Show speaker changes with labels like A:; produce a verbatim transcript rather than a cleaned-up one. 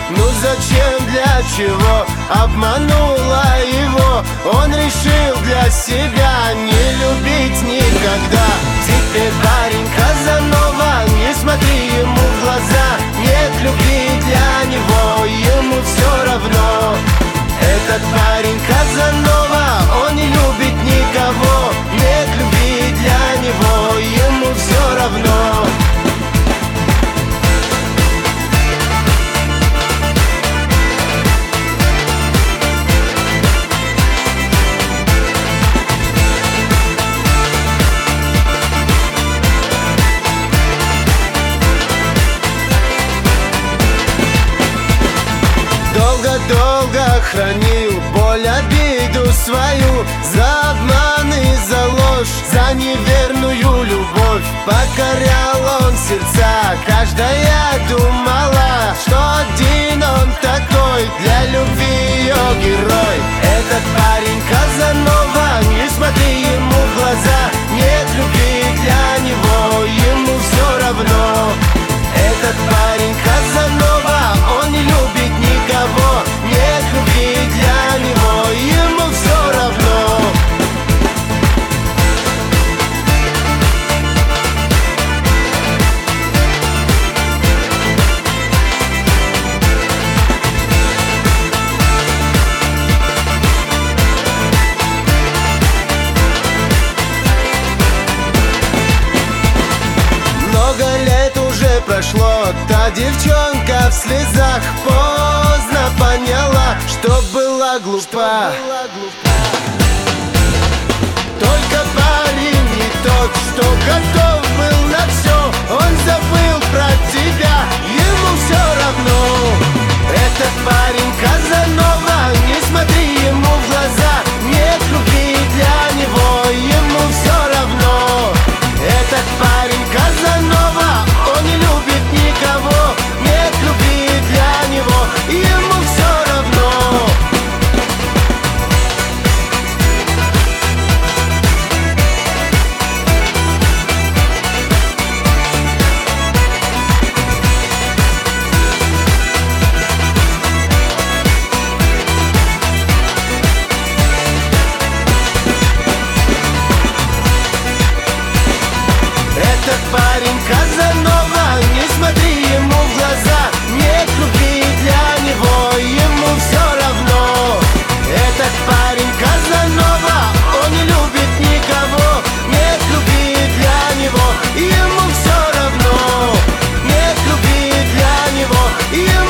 A: Ну зачем, для чего обманула его? Он решил для себя не любить никогда. Теперь парень Казанова, не смотри ему в глаза. Нет любви для него, ему все равно. Этот парень Казанова, он не любит никого. Нет любви для него, ему все равно. Долго-долго хранил боль, обиду свою, за обман и за ложь, за неверную любовь. Покорял он сердца, каждая думала, что один он такой, для любви ее герой. Этот парень Казанова, не смотри ему в глаза. Нет любви для него, ему все равно. Этот парень Казанова, он не любит никого. Нет любви для него, ему все равно. Много лет уже прошло, та девчонка в слезах поздно поняла, что была глупа. Только парень не тот, что готов был на все. Он забыл про тебя, ему все равно. Этот парень Казанова, не смотри ему в глаза. Нет любви для него, ему все равно. Этот парень Казанова, он не любит никого. Нет любви для него, ему все равно. Этот парень Казанова, не смотри ему в глаза. Нет любви для него, ему все равно. Этот парень Казанова, он не любит никого. Нет любви для него, ему все равно. Нет любви для него, ему